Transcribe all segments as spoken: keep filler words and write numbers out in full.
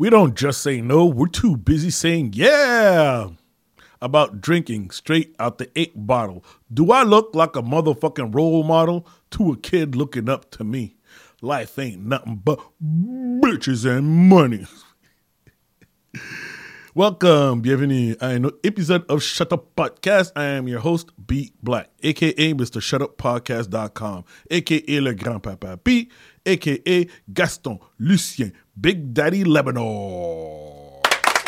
We don't just say no, we're too busy saying yeah about drinking straight out the eight bottle. Do I look like a motherfucking role model to a kid looking up to me? Life ain't nothing but bitches and money. Welcome, bienvenue à un autre épisode of Shut Up Podcast. I am your host, B Black, aka Mister Shut Up Podcast dot com, aka Le Grand Papa B, aka Gaston Lucien, Big Daddy Lebanon.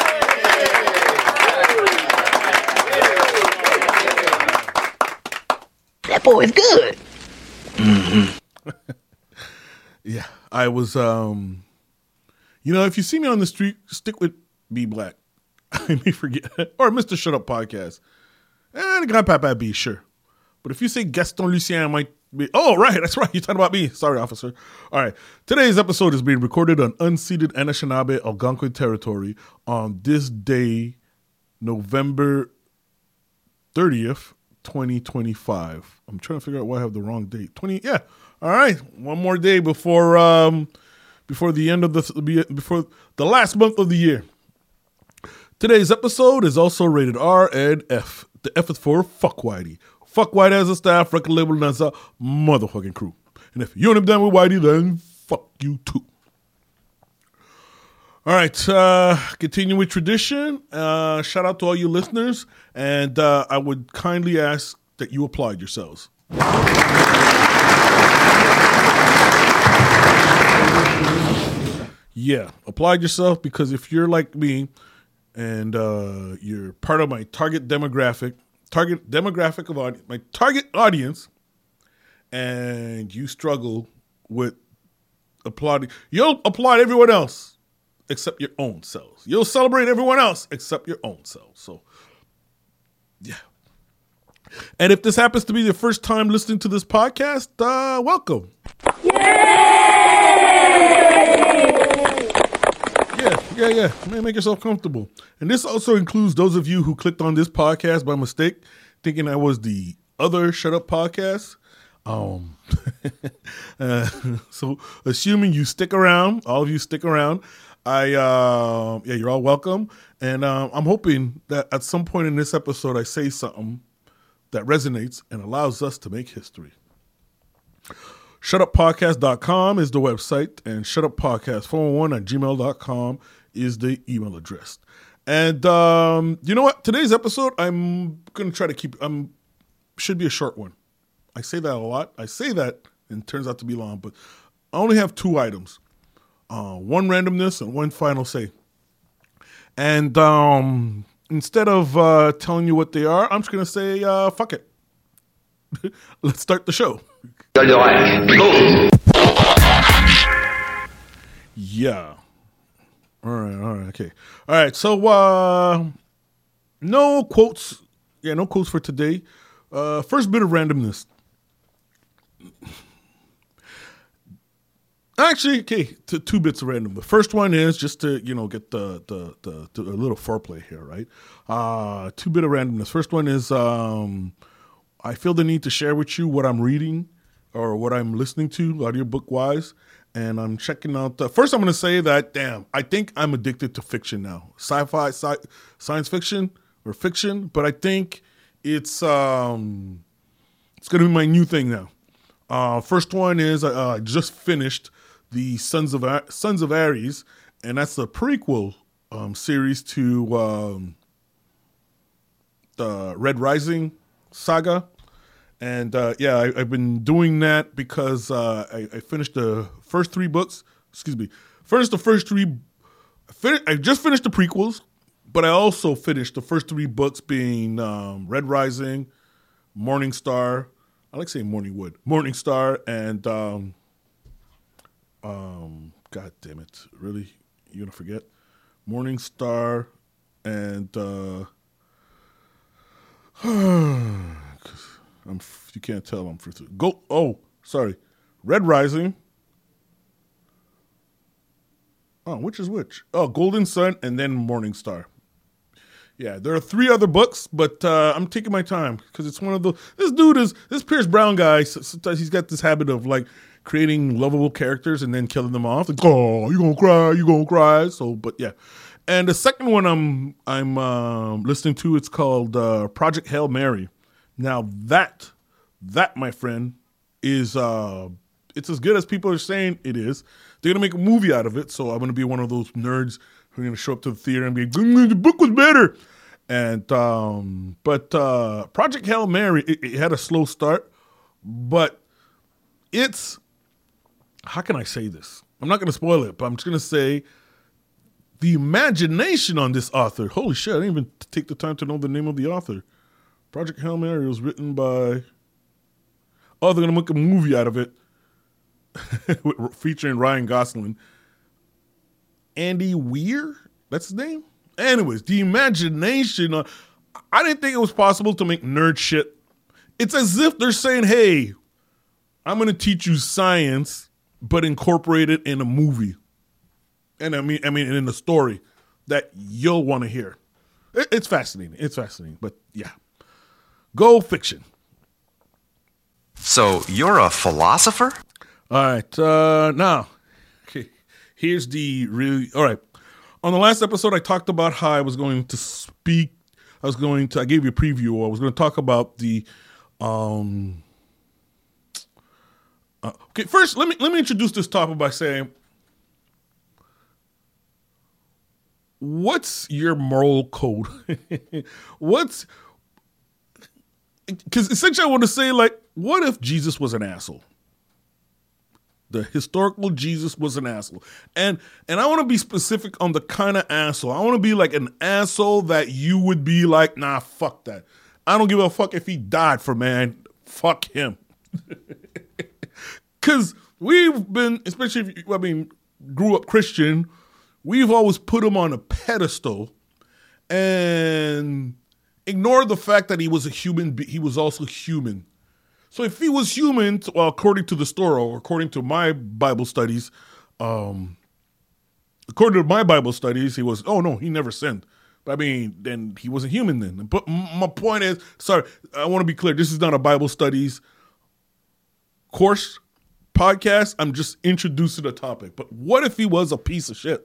That boy is good. Mm-hmm. Yeah, I was, um, you know, if you see me on the street, stick with B Black. I may forget. Or Mister Shut Up Podcast. And Grand Papa B, sure. But if you say Gaston Lucien, I might be. Oh, right. That's right. You're talking about me. Sorry, officer. All right. Today's episode is being recorded on unceded Anishinaabe Algonquin territory on this day, November thirtieth, twenty twenty-five. I'm trying to figure out why I have the wrong date. twenty Yeah. All right. One more day before um before the end of the before the last month of the year. Today's episode is also rated R and F. The F is for Fuck Whitey. Fuck Whitey as a staff, record label, as a motherfucking crew. And if you ain't done with Whitey, then fuck you too. All right, uh, continue with tradition. Uh, shout out to all you listeners. And uh, I would kindly ask that you applaud yourselves. Yeah, applaud yourself, because if you're like me, and uh, you're part of my target demographic, target demographic of audience, my target audience, and you struggle with applauding, you'll applaud everyone else except your own selves. You'll celebrate everyone else except your own selves. So, yeah. And if this happens to be your first time listening to this podcast, uh, welcome. Yeah, yeah, yeah. Man, make yourself comfortable. And this also includes those of you who clicked on this podcast by mistake, thinking I was the other Shut Up Podcast. Um, uh, so, assuming you stick around, all of you stick around, I uh, yeah, you're all welcome. And um, I'm hoping that at some point in this episode, I say something that resonates and allows us to make history. shut up podcast dot com is the website, and shutuppodcast four one one at gmail dot com is the email address. And um, you know what? Today's episode, I'm going to try to keep, um, should be a short one. I say that a lot. I say that, and it turns out to be long, but I only have two items. Uh, one randomness and one final say. And um, instead of uh, telling you what they are, I'm just going to say, uh, fuck it. Let's start the show. Yeah. All right, all right, okay. All right, so uh, no quotes. Yeah, no quotes for today. Uh, first bit of randomness. Actually, okay, t- two bits of random. The first one is just to, you know, get the the, the, the a little foreplay here, right? Uh, two bit of randomness. First one is um, I feel the need to share with you what I'm reading or what I'm listening to, audiobook-wise, and I'm checking out. The, first, I'm going to say that, damn, I think I'm addicted to fiction now. Sci-fi, sci- science fiction, or fiction, but I think it's um, it's going to be my new thing now. Uh, first one is uh, I just finished the Sons of Ar- Sons of Ares, and that's the prequel um, series to um, the Red Rising saga. And uh, yeah, I, I've been doing that because uh, I, I finished the first three books. Excuse me, finished the first three. I, fin- I just finished the prequels, but I also finished the first three books, being um, Red Rising, Morning Star. I like saying Morningwood, Morning Star, and um, um, God damn it, really? You gonna forget? Morning Star, and uh, I'm, you can't tell I'm for go. Oh, sorry, Red Rising. Oh, which is which? Oh, Golden Sun, and then Morning Star. Yeah, there are three other books, but uh, I'm taking my time because it's one of the. This dude is this Pierce Brown guy. Sometimes he's got this habit of like creating lovable characters and then killing them off. Like, oh, you gonna cry, you gonna cry. So, but yeah. And the second one I'm I'm uh, listening to, it's called uh, Project Hail Mary. Now that that my friend is uh, it's as good as people are saying it is. They're gonna make a movie out of it, so I'm gonna be one of those nerds who are gonna show up to the theater and be like, mm, the book was better. And um, but uh, Project Hail Mary, it, it had a slow start, but it's, how can I say this? I'm not gonna spoil it, but I'm just gonna say the imagination on this author. Holy shit! I didn't even take the time to know the name of the author. Project Hail Mary was written by. Oh, they're gonna make a movie out of it. Featuring Ryan Gosling. Andy Weir? That's his name? Anyways, the imagination. Uh, I didn't think it was possible to make nerd shit. It's as if they're saying, hey, I'm going to teach you science, but incorporate it in a movie. And I mean, I mean, in a story that you'll want to hear. It, it's fascinating. It's fascinating. But yeah, go fiction. So you're a philosopher? All right, uh, now, okay, here's the really, all right. On the last episode, I talked about how I was going to speak, I was going to, I gave you a preview, I was going to talk about the, um, uh, okay, first, let me, let me introduce this topic by saying, what's your moral code? What's, because essentially I want to say, like, what if Jesus was an asshole? The historical Jesus was an asshole. And and I want to be specific on the kind of asshole. I want to be like an asshole that you would be like, nah, fuck that. I don't give a fuck if he died for, man. Fuck him. Because we've been, especially if you, I mean, grew up Christian, we've always put him on a pedestal and ignored the fact that he was a human, he was also human. So if he was human, well, according to the story, or according to my Bible studies, um, according to my Bible studies, he was, oh no, he never sinned. But I mean, then he wasn't human then. But my point is, sorry, I want to be clear. This is not a Bible studies course podcast. I'm just introducing the topic. But what if he was a piece of shit?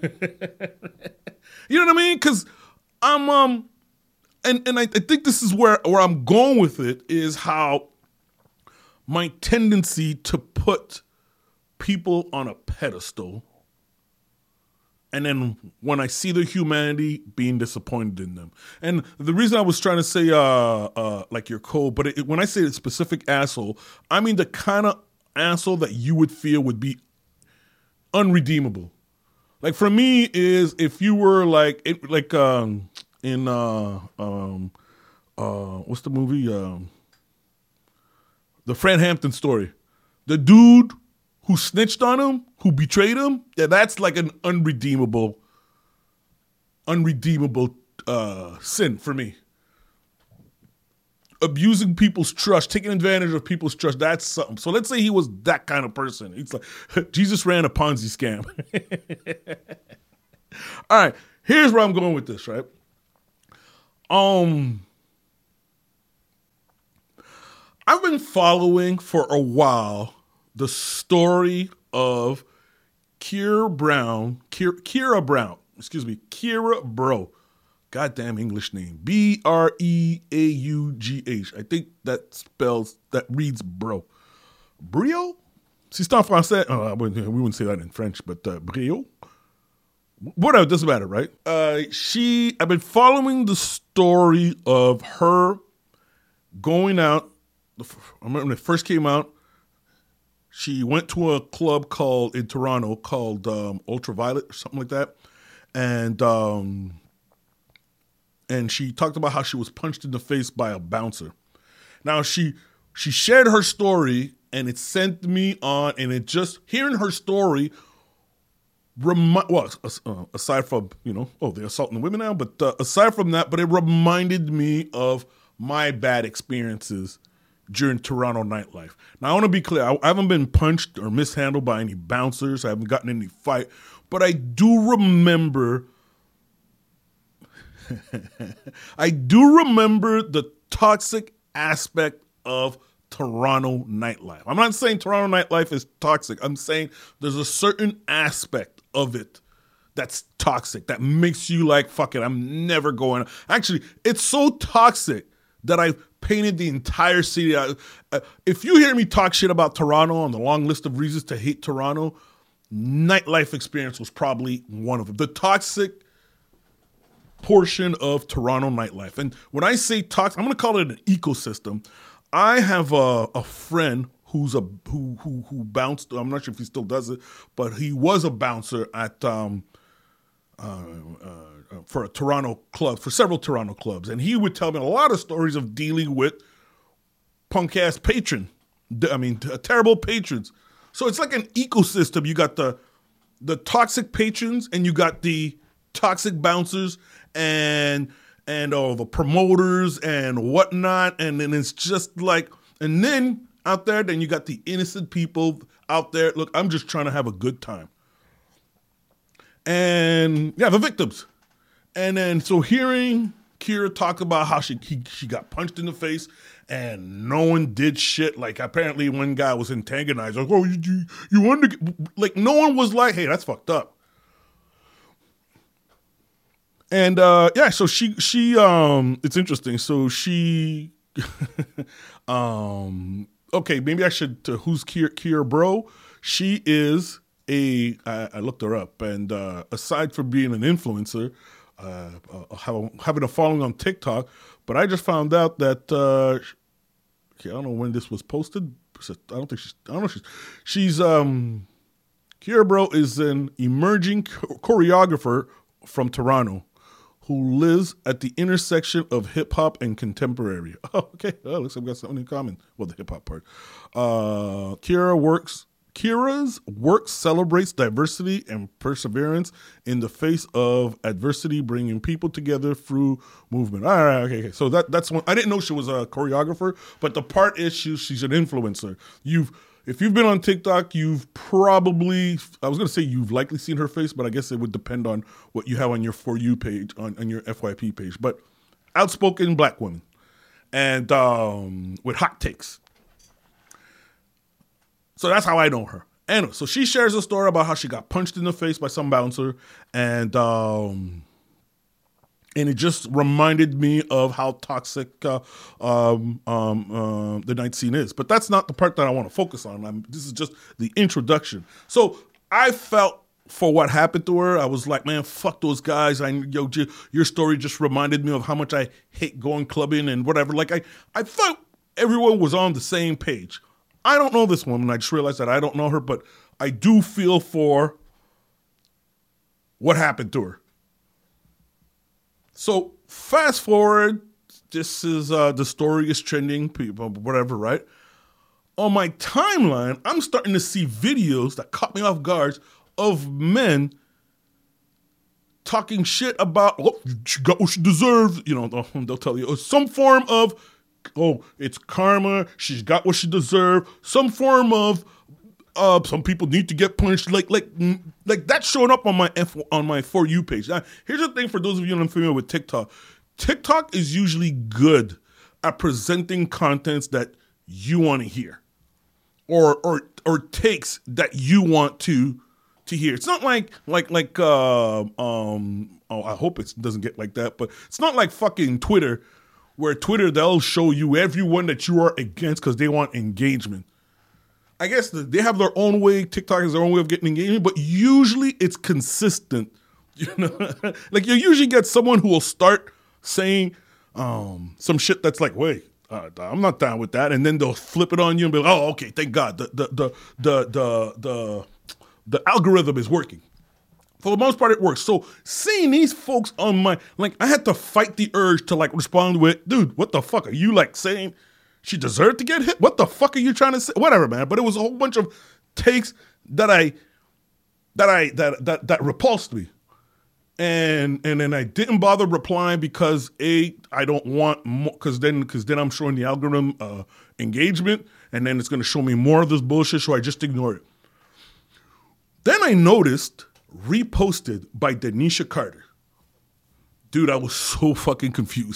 You know what I mean? Because I'm, um, and, and I, I think this is where, where I'm going with it, is how my tendency to put people on a pedestal, and then when I see their humanity, being disappointed in them. And the reason I was trying to say, uh, uh, like your code, but it, when I say a specific asshole, I mean the kind of asshole that you would feel would be unredeemable. Like for me, is if you were like, it, like um, in uh, um, uh, what's the movie? Um, The Fred Hampton story. The dude who snitched on him, who betrayed him, yeah, that's like an unredeemable, unredeemable uh, sin for me. Abusing people's trust, taking advantage of people's trust, that's something. So let's say he was that kind of person. It's like, Jesus ran a Ponzi scam. All right, here's where I'm going with this, right? Um... I've been following for a while the story of Kira Brown, Kira, Kira Brown, excuse me, Kira Bro. Goddamn English name. B R E A U G H. I think that spells, that reads bro. Brio? Si c'est en français, oh, we wouldn't say that in French, but uh, Brio? Whatever, doesn't matter, right? Uh, she, I've been following the story of her going out. I remember when it first came out, she went to a club called in Toronto called um, Ultraviolet or something like that, and um, and she talked about how she was punched in the face by a bouncer. Now she she shared her story, and it sent me on, and it just hearing her story, remi- well, uh, aside from you know, oh they're assaulting women now, but uh, aside from that, but it reminded me of my bad experiences during Toronto nightlife. Now, I want to be clear. I, I haven't been punched or mishandled by any bouncers. I haven't gotten in any fight. But I do remember... I do remember the toxic aspect of Toronto nightlife. I'm not saying Toronto nightlife is toxic. I'm saying there's a certain aspect of it that's toxic, that makes you like, fuck it, I'm never going. Actually, it's so toxic that I've painted the entire city. Uh, if you hear me talk shit about Toronto on the long list of reasons to hate Toronto, nightlife experience was probably one of them. The toxic portion of Toronto nightlife. And when I say toxic, I'm going to call it an ecosystem. I have a, a friend who's a who who who bounced. I'm not sure if he still does it, but he was a bouncer at um, uh, uh, for a Toronto club, for several Toronto clubs, and he would tell me a lot of stories of dealing with punk ass patron. I mean, t- terrible patrons. So it's like an ecosystem. You got the the toxic patrons, and you got the toxic bouncers, and and all the promoters and whatnot, and then it's just like, and then out there, then you got the innocent people out there. Look, I'm just trying to have a good time. And yeah, the victims. And then so hearing Kira talk about how she he, she got punched in the face and no one did shit. Like apparently one guy was antagonized. Like, oh, you you, you want to get, like no one was like, hey, that's fucked up. And uh, yeah, so she she um, it's interesting. So she um. Okay, maybe I should, uh, who's Kira, Kira Bro? She is a, I, I looked her up, and uh, aside from being an influencer, uh, uh, having a following on TikTok, but I just found out that, uh, okay, I don't know when this was posted. I don't think she's, I don't know, she's, she's, um, Kira Bro is an emerging choreographer from Toronto who lives at the intersection of hip-hop and contemporary. Oh, okay. Oh, looks like we've got something in common. Well, the hip-hop part. Uh, Kira works, Kira's work celebrates diversity and perseverance in the face of adversity, bringing people together through movement. All right, okay, okay. So that that's one. I didn't know she was a choreographer, but the part is she, she's an influencer. You've If you've been on TikTok, you've probably, I was going to say you've likely seen her face, but I guess it would depend on what you have on your For You page, on, on your F Y P page. But outspoken black woman and um, with hot takes. So that's how I know her. Anyway, so she shares a story about how she got punched in the face by some bouncer, and um, and it just reminded me of how toxic uh, um, um, uh, the night scene is. But that's not the part that I want to focus on. I'm, this is just the introduction. So I felt for what happened to her, I was like, man, fuck those guys. I, yo, j- your story just reminded me of how much I hate going clubbing and whatever. Like I, I thought everyone was on the same page. I don't know this woman. I just realized that I don't know her, but I do feel for what happened to her. So fast forward, this is uh, the story is trending, people, whatever, right? On my timeline, I'm starting to see videos that caught me off guard of men talking shit about, oh, she got what she deserves. You know, they'll, they'll tell you oh, some form of, oh, it's karma. She's got what she deserved. Some form of, uh, some people need to get punished. Like, like, like that's showing up on my F, on my For You page. Now, here's the thing for those of you unfamiliar with TikTok. TikTok is usually good at presenting contents that you want to hear, or or or takes that you want to to hear. It's not like like like uh, um. Oh, I hope it doesn't get like that, but it's not like fucking Twitter, where Twitter they'll show you everyone that you are against because they want engagement. I guess the, they have their own way. TikTok has their own way of getting engagement, but usually it's consistent. You know, like you usually get someone who will start saying um, some shit that's like, wait, uh, I'm not down with that, and then they'll flip it on you and be like, oh, okay, thank God, the the the the the the, the algorithm is working. For the most part, it works. So seeing these folks on my, like, I had to fight the urge to like respond with, dude, what the fuck are you like saying? She deserved to get hit? What the fuck are you trying to say? Whatever, man. But it was a whole bunch of takes that I that I that that that repulsed me. And and then I didn't bother replying because A, I don't want more, because then because then I'm showing the algorithm uh, engagement, and then it's gonna show me more of this bullshit, so I just ignore it. Then I noticed reposted by Denisha Carter. Dude, I was so fucking confused.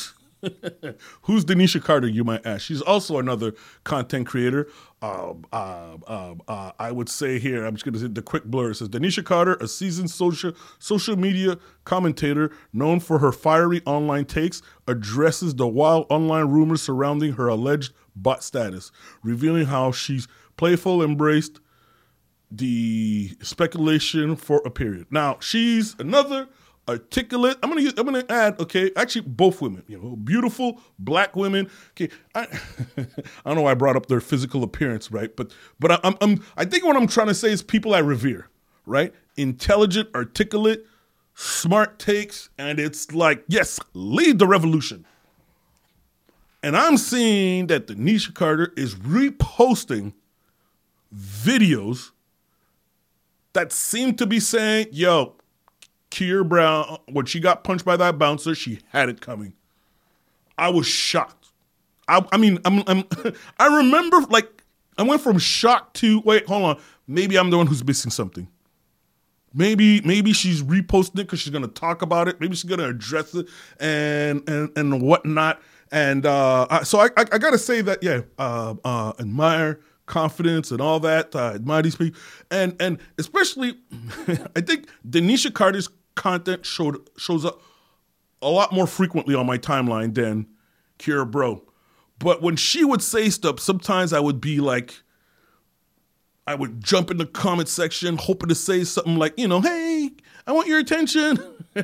Who's Denisha Carter, you might ask? She's also another content creator. Uh, uh, uh, uh, I would say here, I'm just going to say the quick blur. It says, Denisha Carter, a seasoned social, social media commentator known for her fiery online takes, addresses the wild online rumors surrounding her alleged bot status, revealing how she's playful, embraced the speculation for a period. Now, she's another articulate. I'm gonna use, I'm gonna add. Okay, actually, both women. You know, beautiful black women. Okay, I, I don't know why I brought up their physical appearance, right? But but I, I'm I'm I think what I'm trying to say is people I revere, right? Intelligent, articulate, smart takes, and it's like, yes, lead the revolution. And I'm seeing that Denisha Carter is reposting videos that seem to be saying, yo, Keir Brown, when she got punched by that bouncer, she had it coming. I was shocked. I, I mean, I'm, I'm, I remember, like, I went from shock to, wait, hold on, maybe I'm the one who's missing something. Maybe maybe she's reposting it because she's going to talk about it. Maybe she's going to address it and and, and whatnot. And uh, so I, I, I got to say that, yeah, uh, uh, admire confidence and all that. Uh, admire these people. And, and especially, I think Denisha Carter's content showed shows up a lot more frequently on my timeline than Keir Bro. But when she would say stuff, sometimes I would be like, I would jump in the comment section hoping to say something like, you know, hey, I want your attention.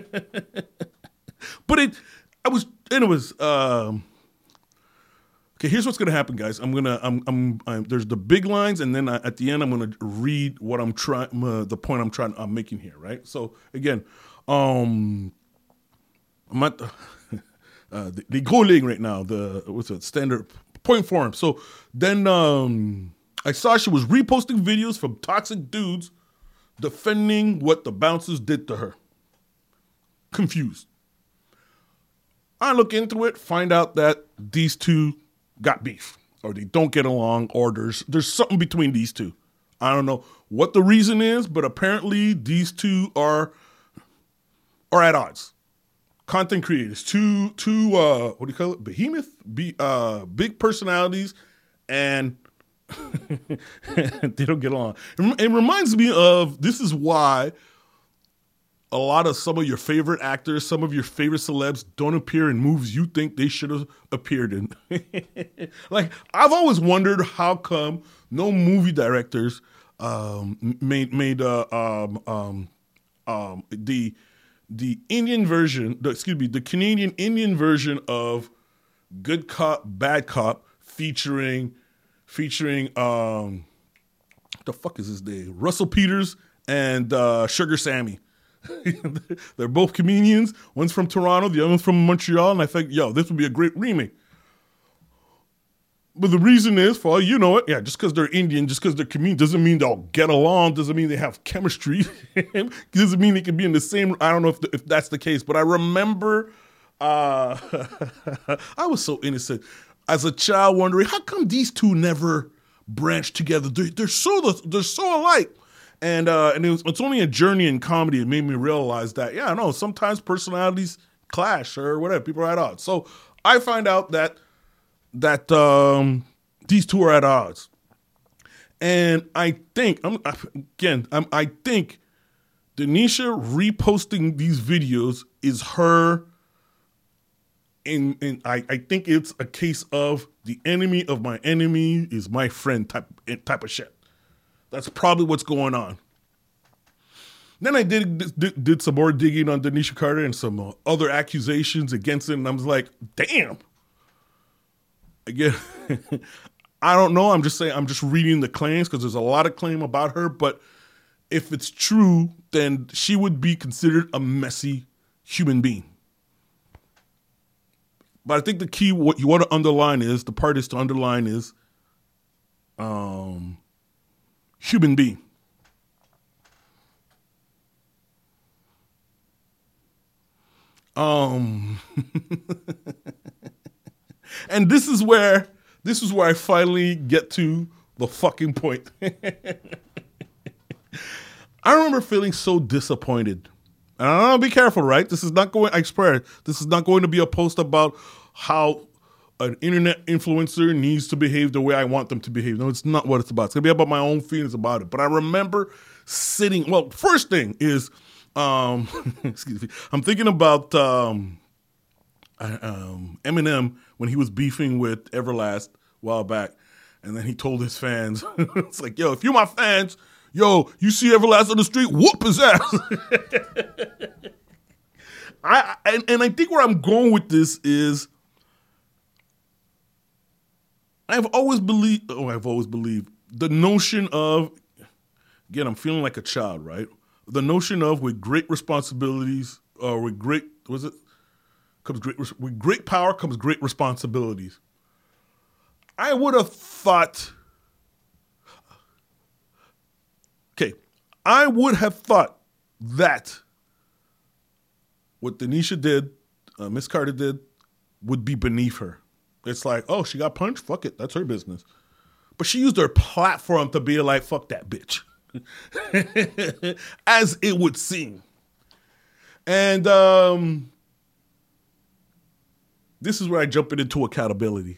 But it, I was, and it was, um, okay, here's what's going to happen, guys. I'm going to, I'm, I'm, I'm, there's the big lines, and then I, at the end, I'm going to read what I'm trying, uh, the point I'm trying, I'm making here, right? So again, um, I'm at the, uh, the, the Goling right now, the, what's it, standard point forum. So then, um, I saw she was reposting videos from toxic dudes defending what the bouncers did to her. Confused. I look into it, find out that these two got beef, or they don't get along, or there's there's something between these two. I don't know what the reason is, but apparently these two are are at odds. Content creators, two two uh, what do you call it? Behemoth, be uh, big personalities, and they don't get along. It reminds me of, this is why a lot of some of your favorite actors, some of your favorite celebs don't appear in movies you think they should have appeared in. Like, I've always wondered how come no movie directors um, made made uh, um, um, um, the the Indian version, the, excuse me, the Canadian Indian version of Good Cop, Bad Cop, featuring featuring um, what the fuck is his name? Russell Peters and uh, Sugar Sammy. They're both comedians. One's from Toronto, the other one's from Montreal, and I think, yo, this would be a great remake. But the reason is, for all you know it, yeah, just because they're Indian, just because they're comedians, doesn't mean they'll get along, doesn't mean they have chemistry, doesn't mean they can be in the same, I don't know if, the, if that's the case, but I remember, uh, I was so innocent as a child wondering, how come these two never branched together? They're, they're, so, they're so alike. And uh, and it was, it's only a journey in comedy that made me realize that, yeah, no, sometimes personalities clash or whatever. People are at odds. So I find out that that um, these two are at odds. And I think, I'm, again, I'm, I think Denisha reposting these videos is her, in, in I, I think it's a case of the enemy of my enemy is my friend type type of shit. That's probably what's going on. Then I did, did did some more digging on Denisha Carter and some uh, other accusations against it, and I was like, damn. Again, I don't know. I'm just saying, I'm just reading the claims because there's a lot of claim about her, but if it's true, then she would be considered a messy human being. But I think the key, what you want to underline is, the part is to underline is, um, human being. Um, and this is where this is where I finally get to the fucking point. I remember feeling so disappointed. And I want to be careful, right? This is not going, I swear, this is not going to be a post about how an internet influencer needs to behave the way I want them to behave. No, it's not what it's about. It's going to be about my own feelings about it. But I remember sitting, well, first thing is, um, excuse me, I'm thinking about um, um, Eminem when he was beefing with Everlast a while back. And then he told his fans, it's like, yo, if you're my fans, yo, you see Everlast on the street, whoop his ass. I and, and I think where I'm going with this is, I've always believed, oh, I've always believed the notion of, again, I'm feeling like a child, right? The notion of with great responsibilities, or with great, was it? Comes great, with great power comes great responsibilities. I would have thought, okay, I would have thought that what Denisha did, uh, Miss Carter did, would be beneath her. It's like, oh, she got punched? Fuck it. That's her business. But she used her platform to be like, fuck that bitch. As it would seem. And um, this is where I jump into accountability.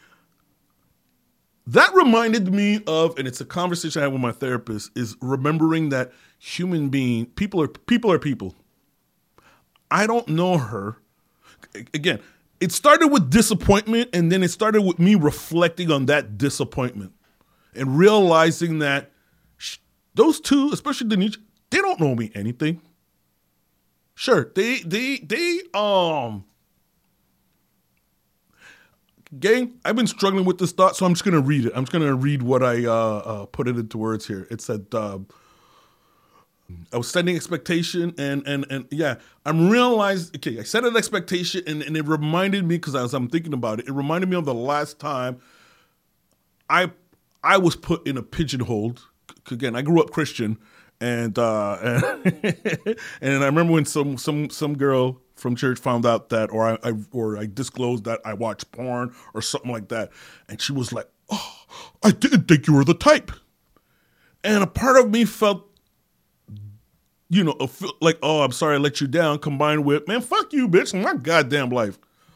That reminded me of, and it's a conversation I had with my therapist, is remembering that human being, people are people are people. I don't know her. Again, it started with disappointment, and then it started with me reflecting on that disappointment and realizing that sh- those two, especially Denise, they don't know me anything. Sure, they they they um. Gang, I've been struggling with this thought, so I'm just gonna read it. I'm just gonna read what I uh, uh, put it into words here. It said, uh, I was setting expectation, and and and yeah, I'm realizing. Okay, I set an expectation, and, and it reminded me, because as I'm thinking about it, it reminded me of the last time I I was put in a pigeonhole. Again, I grew up Christian, and uh, and, and I remember when some some some girl from church found out that, or I, I or I disclosed that I watched porn or something like that, and she was like, "Oh, I didn't think you were the type," and a part of me felt, you know, like, oh, I'm sorry I let you down, combined with, man, fuck you, bitch, my goddamn life.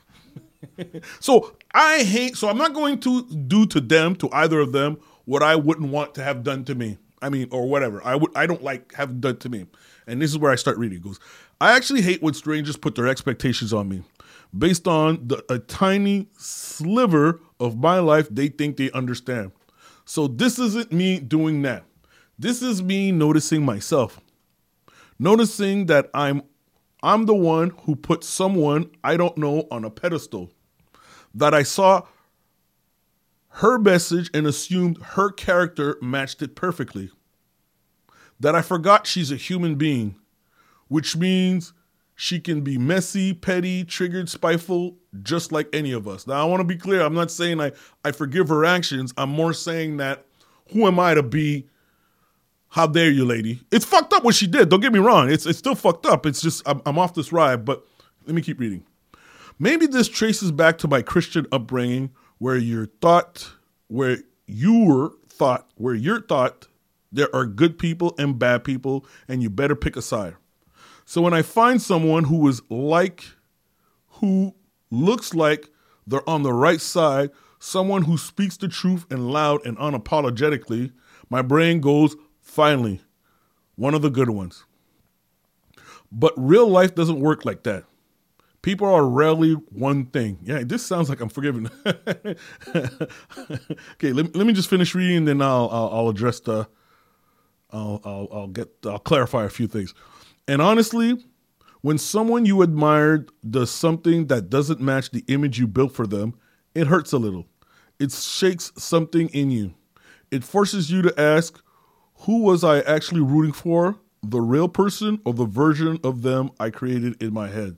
So I hate, so I'm not going to do to them, to either of them, what I wouldn't want to have done to me. I mean, or whatever. I would, I don't like have done to me. And this is where I start reading. It goes, I actually hate when strangers put their expectations on me based on the, a tiny sliver of my life they think they understand. So this isn't me doing that. This is me noticing myself. Noticing that I'm I'm the one who put someone I don't know on a pedestal. That I saw her message and assumed her character matched it perfectly. That I forgot she's a human being, which means she can be messy, petty, triggered, spiteful, just like any of us. Now, I want to be clear. I'm not saying I, I forgive her actions. I'm more saying that, who am I to be, how dare you, lady? It's fucked up what she did. Don't get me wrong. It's it's still fucked up. It's just, I'm, I'm off this ride, but let me keep reading. Maybe this traces back to my Christian upbringing, where you're thought, where you were thought, where you're thought there are good people and bad people, and you better pick a side. So when I find someone who is like, who looks like they're on the right side, someone who speaks the truth and loud and unapologetically, my brain goes, finally, one of the good ones. But real life doesn't work like that. People are rarely one thing. Yeah, this sounds like I'm forgiving. Okay, let, let me just finish reading, and then I'll I'll, I'll address the. I'll, I'll I'll get I'll clarify a few things. And honestly, when someone you admired does something that doesn't match the image you built for them, it hurts a little. It shakes something in you. It forces you to ask, who was I actually rooting for? The real person or the version of them I created in my head?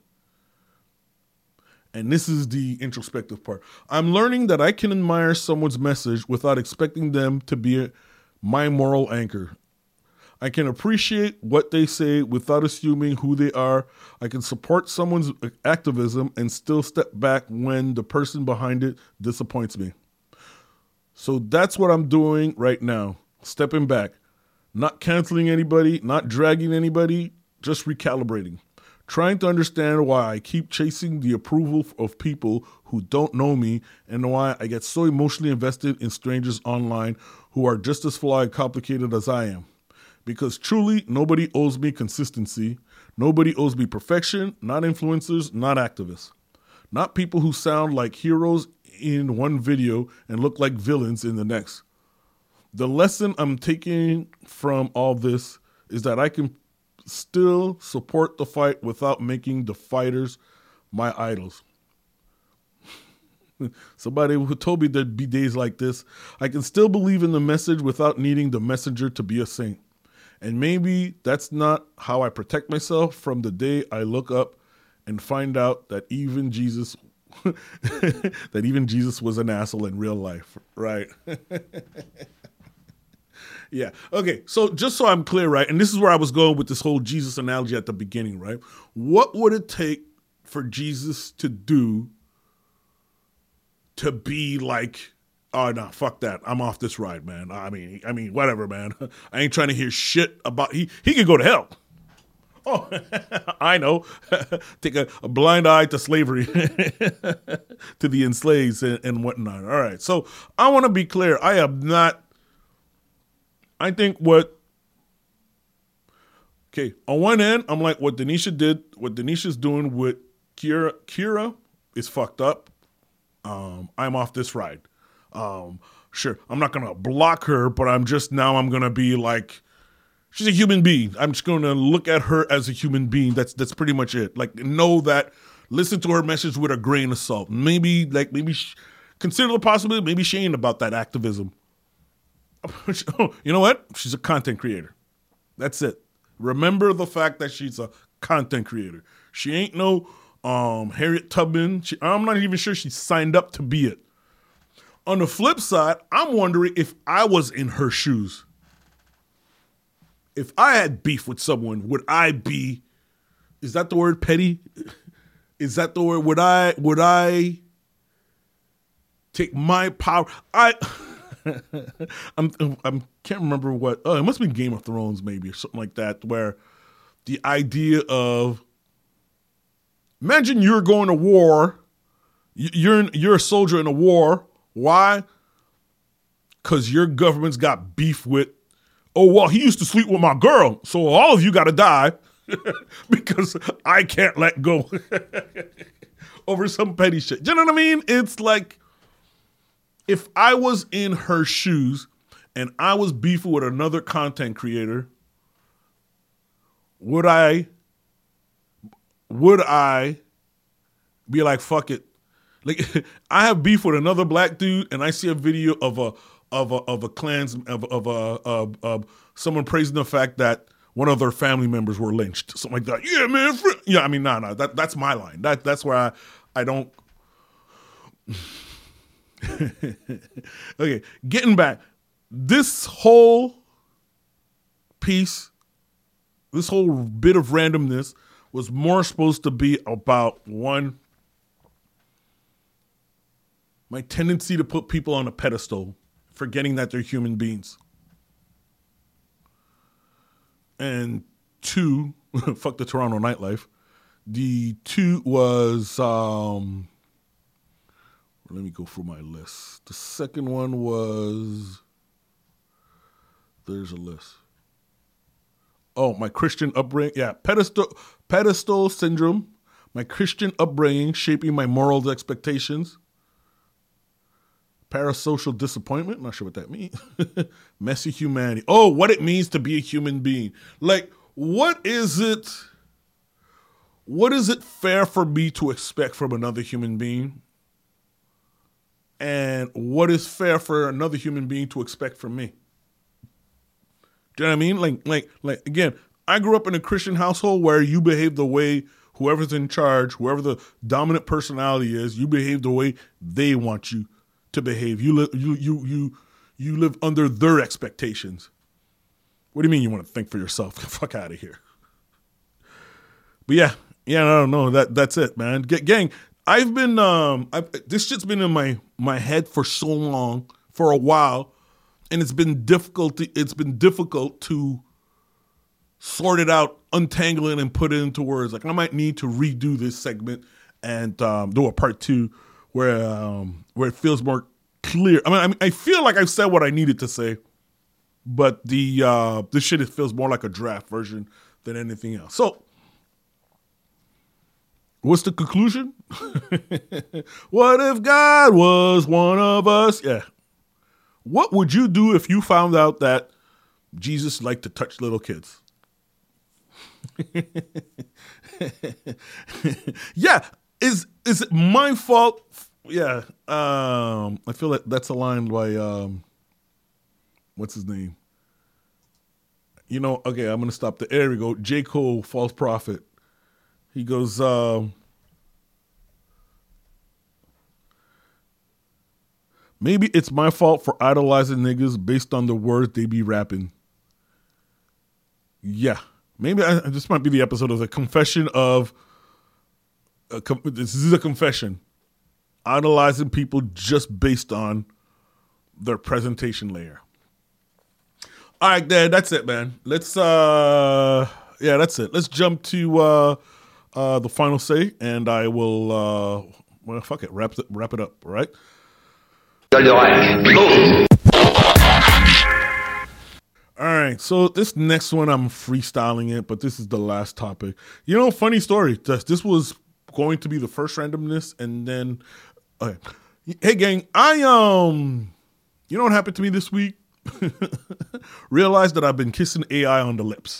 And this is the introspective part. I'm learning that I can admire someone's message without expecting them to be my moral anchor. I can appreciate what they say without assuming who they are. I can support someone's activism and still step back when the person behind it disappoints me. So that's what I'm doing right now. Stepping back, not canceling anybody, not dragging anybody, just recalibrating. trying to understand why I keep chasing the approval of people who don't know me and why I get so emotionally invested in strangers online who are just as flawed and complicated as I am. Because truly, nobody owes me consistency. Nobody owes me perfection, not influencers, not activists. Not people who sound like heroes in one video and look like villains in the next. The lesson I'm taking from all this is that I can still support the fight without making the fighters my idols. Somebody who told me there'd be days like this. I can still believe in the message without needing the messenger to be a saint. And maybe that's not how I protect myself from the day I look up and find out that even Jesus that even Jesus was an asshole in real life, right? Yeah. Okay. So just so I'm clear, right? And this is where I was going with this whole Jesus analogy at the beginning, right? What would it take for Jesus to do to be like, oh no, fuck that. I'm off this ride, man. I mean, I mean, whatever, man. I ain't trying to hear shit about he he could go to hell. Oh, I know. Take a, a blind eye to slavery, to the enslaved and, and whatnot. All right. So I want to be clear. I am not. I think what, okay, on one end, I'm like, what Denisha did, what Denisha's doing with Kira, Kira is fucked up. Um, I'm off this ride. Um, sure, I'm not going to block her, but I'm just, now I'm going to be like, she's a human being. I'm just going to look at her as a human being. That's that's pretty much it. Like, know that, listen to her message with a grain of salt. Maybe, like, maybe she, consider the possibility, maybe she ain't about that activism. You know what? She's a content creator. That's it. Remember the fact that she's a content creator. She ain't no um, Harriet Tubman. She, I'm not even sure she signed up to be it. On the flip side, I'm wondering if I was in her shoes. If I had beef with someone, would I be, is that the word petty? Is that the word, would I, would I take my power? I... I'm I'm can't remember what. Oh, it must have been Game of Thrones, maybe, or something like that. Where the idea of, imagine you're going to war, you're in, you're a soldier in a war. Why? Because your government's got beef with. Oh well, he used to sleep with my girl, so all of you got to die because I can't let go over some petty shit. Do you know what I mean? It's like, if I was in her shoes and I was beefing with another content creator, would I, would I be like, fuck it? Like, I have beef with another black dude and I see a video of a, of a, of a clans, of, of a, of, of someone praising the fact that one of their family members were lynched, something like that. Yeah, man. Fr-. Yeah, I mean, no, no, that, that's my line. That, that's where I, I don't. Okay, getting back, this whole piece, this whole bit of randomness was more supposed to be about, one, my tendency to put people on a pedestal, forgetting that they're human beings. And two, fuck the Toronto nightlife. The two was, um... let me go through my list. The second one was, there's a list. Oh, my Christian upbringing. Yeah, pedestal, pedestal syndrome. My Christian upbringing shaping my moral expectations. Parasocial disappointment. Not sure what that means. Messy humanity. Oh, what it means to be a human being. Like, what is it? What is it fair for me to expect from another human being? And what is fair for another human being to expect from me? Do you know what I mean? Like, like, like, again, I grew up in a Christian household where you behave the way whoever's in charge, whoever the dominant personality is, you behave the way they want you to behave. You live, you, you, you, you live under their expectations. What do you mean you want to think for yourself? Fuck out of here. But yeah, yeah, I don't know. That that's it, man. G- gang. I've been, um, I've, this shit's been in my, my head for so long, for a while, and it's been difficult. To, it's been difficult to sort it out, untangle it, and put it into words. Like I might need to redo this segment and um, do a part two where um, where it feels more clear. I mean, I mean, I feel like I've said what I needed to say, but the uh, this shit it feels more like a draft version than anything else. So, what's the conclusion? What if God was one of us? Yeah. What would you do if you found out that Jesus liked to touch little kids? Yeah. Is is it my fault? Yeah. Um, I feel like that's a line by um, what's his name? You know, okay, I'm gonna stop there. There we go. J. Cole, false prophet. He goes, um, maybe it's my fault for idolizing niggas based on the words they be rapping. Yeah. Maybe I, this might be the episode of the confession of, a, this is a confession. Idolizing people just based on their presentation layer. All right, Dad, that's it, man. Let's, uh, yeah, that's it. Let's jump to uh, uh, the final say, and I will, uh, well, fuck it, wrap it, wrap it up, all right? All right, so this next one, I'm freestyling it, but this is the last topic. You know, funny story. This, this was going to be the first randomness, and then, okay. Hey, gang, I, um, you know what happened to me this week? Realized that I've been kissing A I on the lips.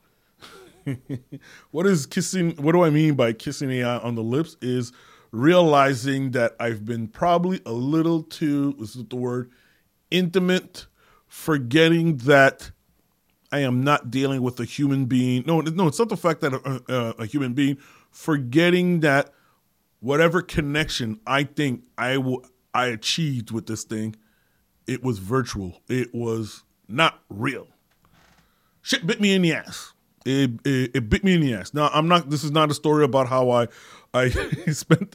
What is kissing? What do I mean by kissing A I on the lips? Is realizing that I've been probably a little too, this is the word, intimate, forgetting that I am not dealing with a human being. No, no, it's not the fact that a, a, a human being, forgetting that whatever connection I think I will, I achieved with this thing, it was virtual. It was not real. Shit bit me in the ass. It, it, it bit me in the ass. Now, I'm not, this is not a story about how I, I spent,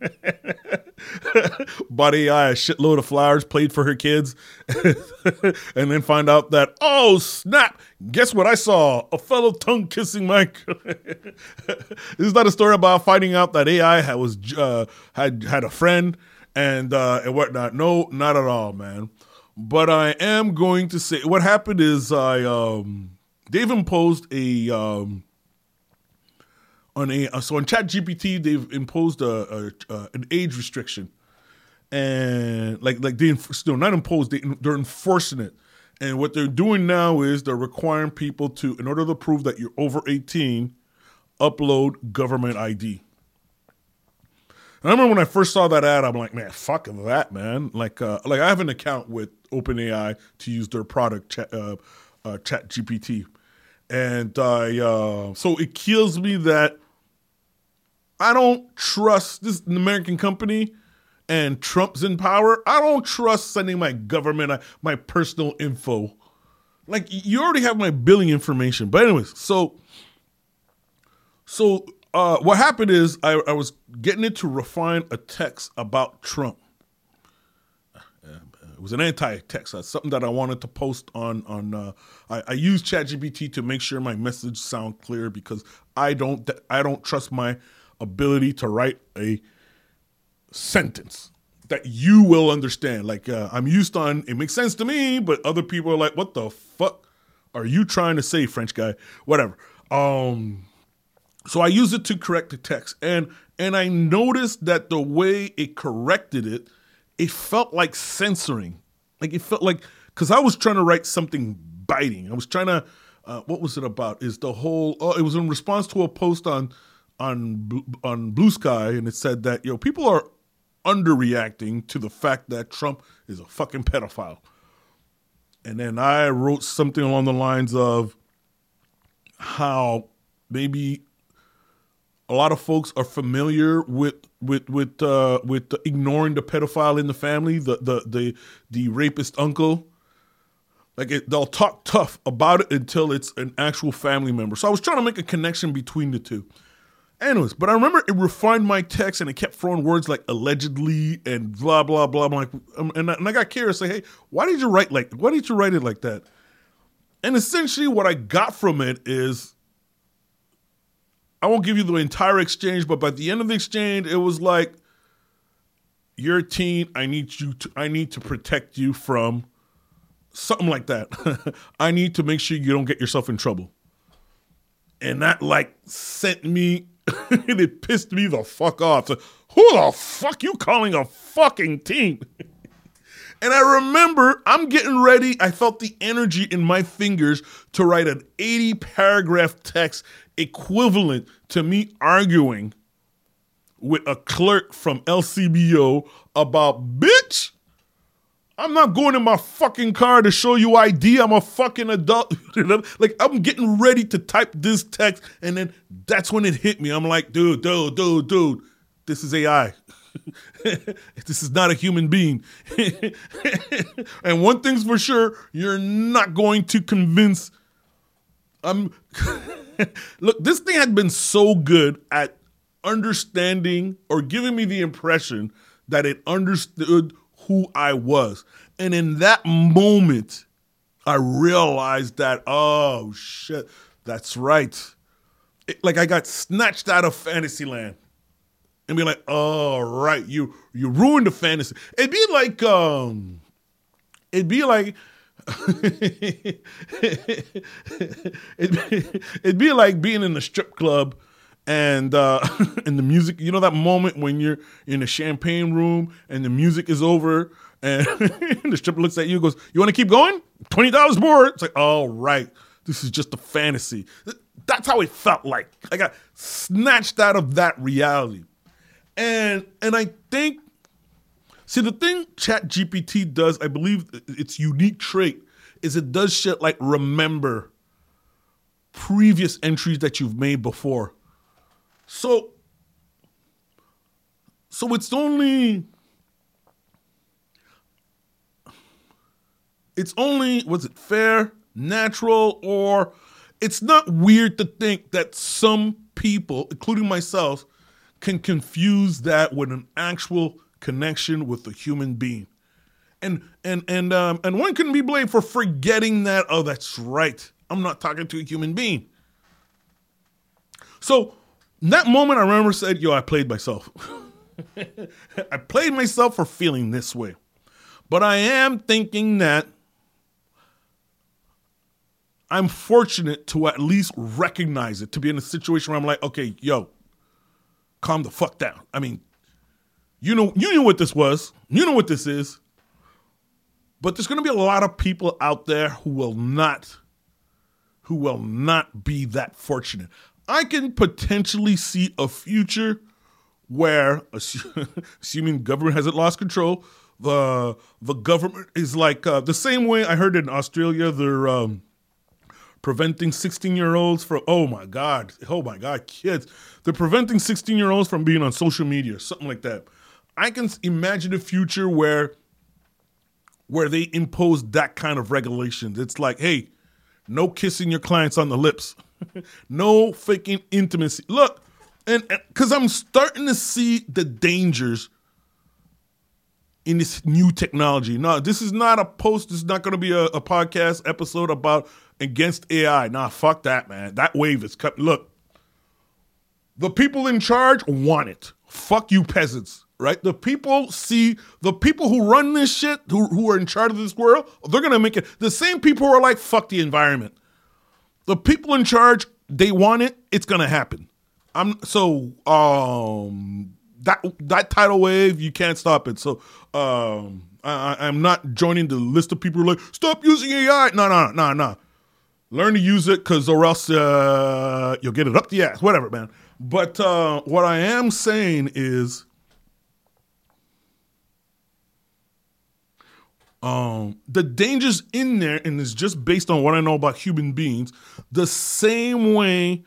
bought A I a shitload of flowers, played for her kids, and then find out that, oh, snap, guess what I saw? A fellow tongue kissing my, this is not a story about finding out that A I had, was, uh, had, had a friend and, uh, and whatnot. No, not at all, man. But I am going to say, what happened is I, um, they've imposed a, um, on a, so on ChatGPT, they've imposed a, a, a an age restriction. And like, like they, still not imposed, they, they're enforcing it. And what they're doing now is they're requiring people to, in order to prove that you're over eighteen, upload government I D. And I remember when I first saw that ad, I'm like, man, fuck that, man. Like, uh, like I have an account with OpenAI to use their product, Chat, uh, uh, ChatGPT. And I, uh, so it kills me that I don't trust this is an American company and Trump's in power. I don't trust sending my government, uh, my personal info. Like, you already have my billing information. But anyways, so, so uh, what happened is I, I was getting it to refine a text about Trump. It was an anti-text. That's something that I wanted to post on. on. Uh, I, I use ChatGPT to make sure my message sound clear because I don't. I don't trust my ability to write a sentence that you will understand. Like uh, I'm used on. It makes sense to me, but other people are like, "What the fuck are you trying to say, French guy?" Whatever. Um, so I use it to correct the text, and and I noticed that the way it corrected it. It felt like censoring. Like it felt like, because I was trying to write something biting. I was trying to, uh, what was it about? Is the whole, oh, it was in response to a post on on on Blue Sky, and it said that, you know, people are underreacting to the fact that Trump is a fucking pedophile. And then I wrote something along the lines of how maybe a lot of folks are familiar with with with uh, with ignoring the pedophile in the family, the the the the rapist uncle. Like it, they'll talk tough about it until it's an actual family member. So I was trying to make a connection between the two. Anyways, but I remember it refined my text and it kept throwing words like allegedly and blah blah blah. I'm like, and I, and I got curious, like, hey, why did you write like? Why did you write it like that? And essentially what I got from it is, I won't give you the entire exchange, but by the end of the exchange, it was like, you're a teen, I need you to, I need to protect you from something like that. I need to make sure you don't get yourself in trouble. And that like sent me, and it pissed me the fuck off. So, who the fuck you calling a fucking teen? And I remember I'm getting ready. I felt the energy in my fingers to write an eighty paragraph text equivalent to me arguing with a clerk from L C B O about, bitch, I'm not going in my fucking car to show you I D. I'm a fucking adult. Like, I'm getting ready to type this text, and then that's when it hit me. I'm like, dude, dude, dude, dude, this is A I. This is not a human being. And one thing's for sure, you're not going to convince. Um, look, this thing had been so good at understanding or giving me the impression that it understood who I was. And in that moment, I realized that, oh shit, that's right. It, like I got snatched out of Fantasyland. And be like, oh, right, you you ruined the fantasy. It'd be like, um, it'd be like, it'd, be, it'd be like being in the strip club and uh, and the music. You know that moment when you're in the champagne room and the music is over and the stripper looks at you and goes, "You want to keep going? twenty dollars more." It's like, oh, right, this is just a fantasy. That's how it felt like. I got snatched out of that reality. And and I think, see, the thing ChatGPT does, I believe its unique trait is it does shit like remember previous entries that you've made before. So, so it's only, it's only, was it fair, natural, or it's not weird to think that some people, including myself, can confuse that with an actual connection with a human being. And and and um, and one couldn't be blamed for forgetting that, oh, that's right, I'm not talking to a human being. So in that moment, I remember said, yo, I played myself. I played myself for feeling this way. But I am thinking that I'm fortunate to at least recognize it, to be in a situation where I'm like, okay, yo, calm the fuck down. I mean, you know, you knew what this was. You know what this is. But there's going to be a lot of people out there who will not, who will not be that fortunate. I can potentially see a future where, assuming government hasn't lost control, the the government is like uh, the same way I heard in Australia, they're um, preventing sixteen-year-olds from, oh my God, oh my God, kids. They're preventing sixteen-year-olds from being on social media, something like that. I can imagine a future where, where they impose that kind of regulations. It's like, hey, no kissing your clients on the lips. No faking intimacy. Look, and because I'm starting to see the dangers in this new technology. No, this is not a post. This is not going to be a, a podcast episode about against A I. Nah, fuck that, man. That wave is cut. Look, the people in charge want it. Fuck you peasants, right? The people see, the people who run this shit, who, who are in charge of this world, they're going to make it. The same people who are like, fuck the environment. The people in charge, they want it. It's going to happen. I'm so, um, that, that tidal wave, you can't stop it. So, um, I, I'm not joining the list of people who are like, stop using A I. No, no, no, no. Learn to use it, because or else uh, you'll get it up the ass. Whatever, man. But uh, what I am saying is, um, the dangers in there, and it's just based on what I know about human beings, the same way,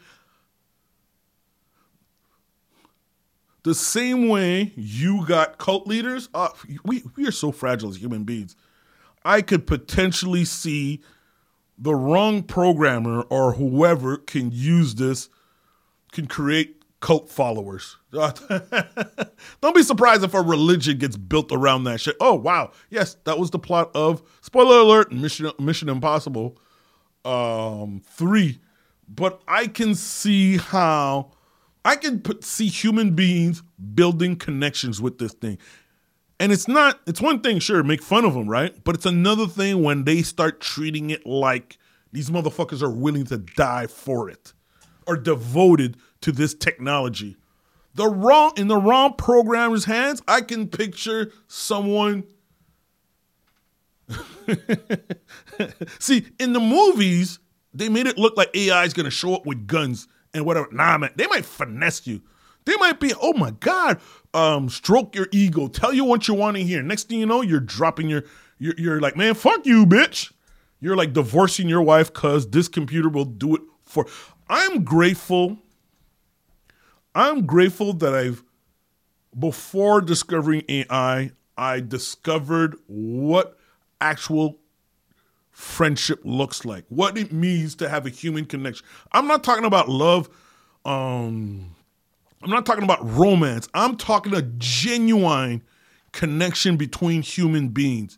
the same way you got cult leaders. Uh, we we are so fragile as human beings. I could potentially see the wrong programmer or whoever can use this, can create cult followers. Don't be surprised if a religion gets built around that shit. Oh, wow. Yes, that was the plot of, spoiler alert, Mission, Mission Impossible. um, three, but I can see how I can put, see human beings building connections with this thing. And it's not, it's one thing, sure, make fun of them, right? But it's another thing when they start treating it like these motherfuckers are willing to die for it or devoted to this technology. The wrong, in the wrong programmer's hands, I can picture someone. See, in the movies, they made it look like A I is going to show up with guns and whatever. Nah, man, they might finesse you. They might be, oh my God, um, stroke your ego, tell you what you want to hear. Next thing you know, you're dropping your, you're, you're like, man, fuck you, bitch. You're like divorcing your wife because this computer will do it for. I'm grateful. I'm grateful that I've, before discovering A I, I discovered what actual friendship looks like, what it means to have a human connection. I'm not talking about love. Um, I'm not talking about romance. I'm talking a genuine connection between human beings.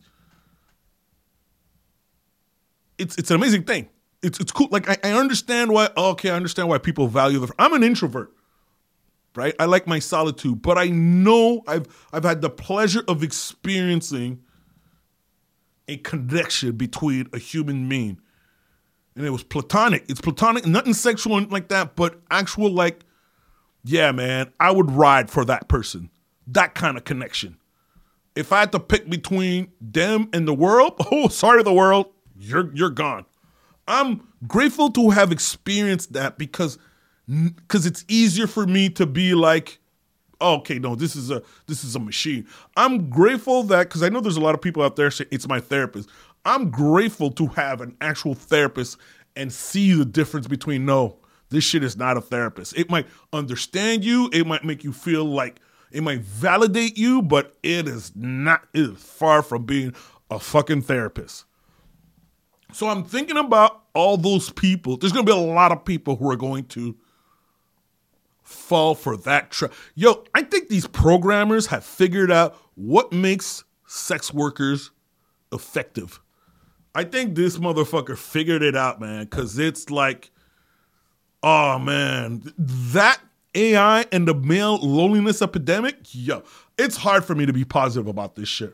It's it's an amazing thing. It's it's cool. Like I, I understand why. Okay, I understand why people value the. I'm an introvert, right? I like my solitude, but I know I've I've had the pleasure of experiencing a connection between a human being, and it was platonic. It's platonic, nothing sexual like that, but actual like, yeah, man, I would ride for that person. That kind of connection. If I had to pick between them and the world, oh, sorry, the world. You're you're gone. I'm grateful to have experienced that because because it's easier for me to be like, oh, okay, no, this is a this is a machine. I'm grateful that because I know there's a lot of people out there saying it's my therapist. I'm grateful to have an actual therapist and see the difference between no, this shit is not a therapist. It might understand you. It might make you feel like it might validate you, but it is not. It is far from being a fucking therapist. So I'm thinking about all those people. There's going to be a lot of people who are going to fall for that trap. Yo, I think these programmers have figured out what makes sex workers effective. I think this motherfucker figured it out, man, because it's like, oh, man, that A I and the male loneliness epidemic, yo, it's hard for me to be positive about this shit.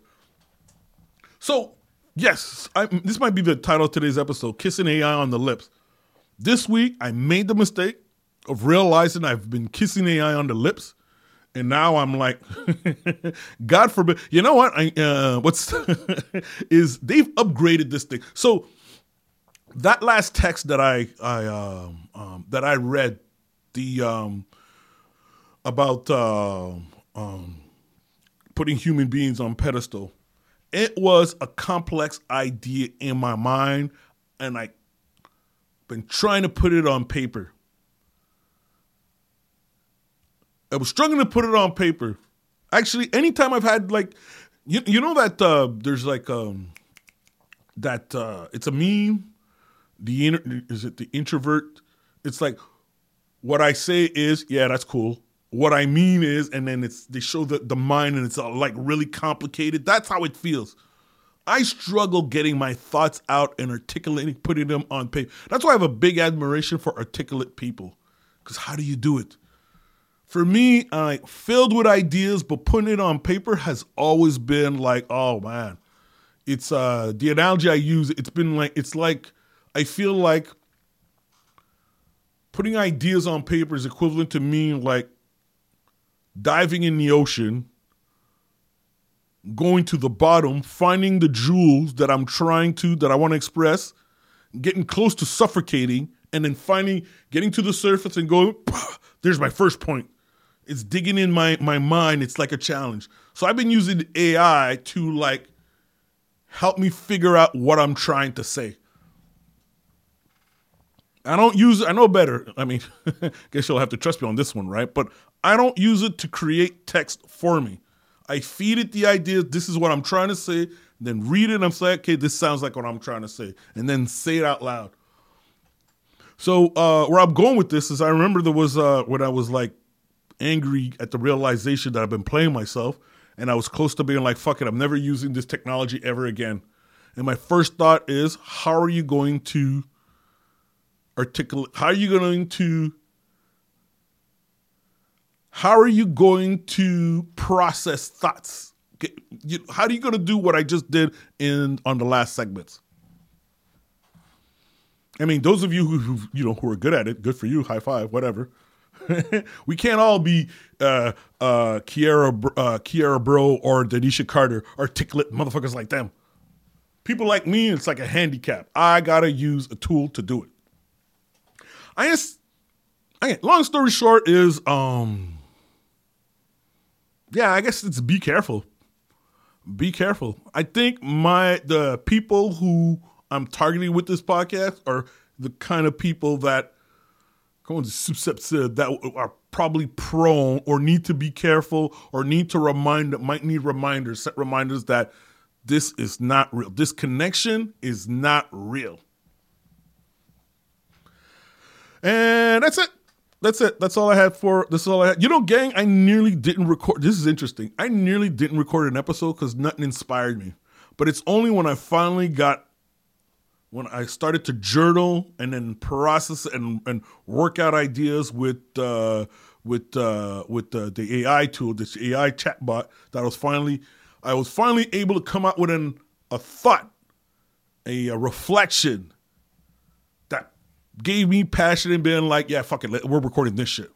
So, yes, I, this might be the title of today's episode, Kissing A I on the Lips. This week, I made the mistake of realizing I've been kissing A I on the lips, and now I'm like, God forbid. You know what? I, uh, what's is they've upgraded this thing. So that last text that I I um, um, that I read, the um, about uh, um, putting human beings on pedestal. It was a complex idea in my mind, and I've been trying to put it on paper. I was struggling to put it on paper. Actually, anytime I've had like, you, you know that uh, there's like um, that uh, it's a meme. The inter- is it the introvert? It's like what I say is, yeah, that's cool. What I mean is, and then it's they show the, the mind and it's uh, like really complicated. That's how it feels. I struggle getting my thoughts out and articulating, putting them on paper. That's why I have a big admiration for articulate people. Because how do you do it? For me, I'm like filled with ideas, but putting it on paper has always been like, oh man. It's uh, the analogy I use, it's been like, it's like, I feel like putting ideas on paper is equivalent to me like diving in the ocean, going to the bottom, finding the jewels that I'm trying to, that I want to express, getting close to suffocating, and then finally getting to the surface and going, there's my first point. It's digging in my, my mind. It's like a challenge. So I've been using A I to like help me figure out what I'm trying to say. I don't use it. I know better. I mean, guess you'll have to trust me on this one, right? But I don't use it to create text for me. I feed it the idea. This is what I'm trying to say. Then read it and I'm saying, okay, this sounds like what I'm trying to say. And then say it out loud. So uh, where I'm going with this is I remember there was uh, when I was like angry at the realization that I've been playing myself and I was close to being like, fuck it, I'm never using this technology ever again. And my first thought is, how are you going to articulate? How are you going to? How are you going to process thoughts? How are you going to do what I just did in on the last segments? I mean, those of you who, who you know who are good at it, good for you. High five, whatever. We can't all be uh, uh, Kiara uh, Kiara Bro or Denisha Carter, articulate motherfuckers like them. People like me, it's like a handicap. I gotta use a tool to do it. I just, I, long story short is, um, yeah, I guess it's be careful. Be careful. I think my the people who I'm targeting with this podcast are the kind of people that that are probably prone or need to be careful or need to remind, might need reminders, set reminders that this is not real. This connection is not real. And that's it. That's it. That's all I had for, this is all I had. You know, gang, I nearly didn't record, this is interesting. I nearly didn't record an episode because nothing inspired me. But it's only when I finally got when I started to journal and then process and, and work out ideas with uh, with uh, with uh, the A I tool, this A I chatbot, that I was finally I was finally able to come out with an, a thought, a, a reflection that gave me passion and being like, yeah, fuck it, we're recording this shit.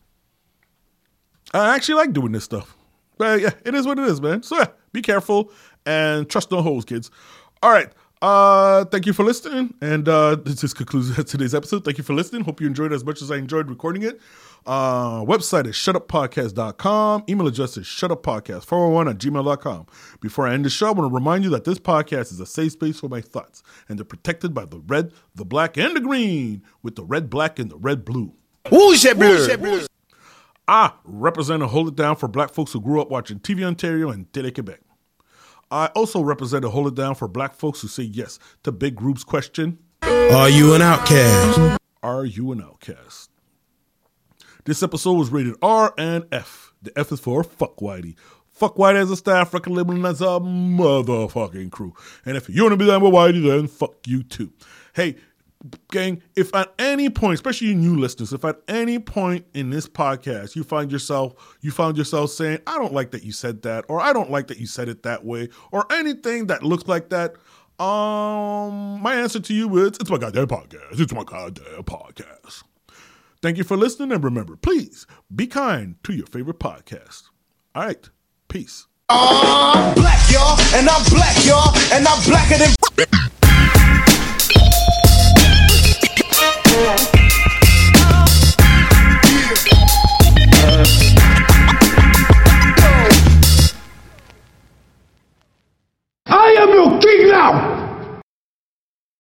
I actually like doing this stuff, but yeah, it is what it is, man. So yeah, be careful and trust no hoes, kids. All right. Uh, thank you for listening. And uh, this just concludes today's episode. Thank you for listening. Hope you enjoyed it as much as I enjoyed recording it. Uh, website is shut up podcast dot com. Email address is shutuppodcast four one one at gmail dot com. Before I end the show, I want to remind you that this podcast is a safe space for my thoughts, and they're protected by the red, the black, and the green, with the red, black, and the red, blue. Rouge et bleu. I represent and hold it down for black folks who grew up watching T V Ontario and Télé-Québec. I also represent and hold it down for black folks who say yes to Big Group's question. Are you an outcast? Are you an outcast? This episode was rated R and F. The F is for fuck Whitey. Fuck Whitey as a staff, record label, and as a motherfucking crew. And if you want to be down with Whitey, then fuck you too. Hey, gang, if at any point, especially you new listeners, if at any point in this podcast you find yourself, you found yourself saying, I don't like that you said that, or I don't like that you said it that way, or anything that looks like that, um, my answer to you is, it's my goddamn podcast. It's my goddamn podcast. Thank you for listening, and remember, please be kind to your favorite podcast. All right, peace. I'm black, y'all, and I'm black, y'all, and I'm blacker than... I am your king now!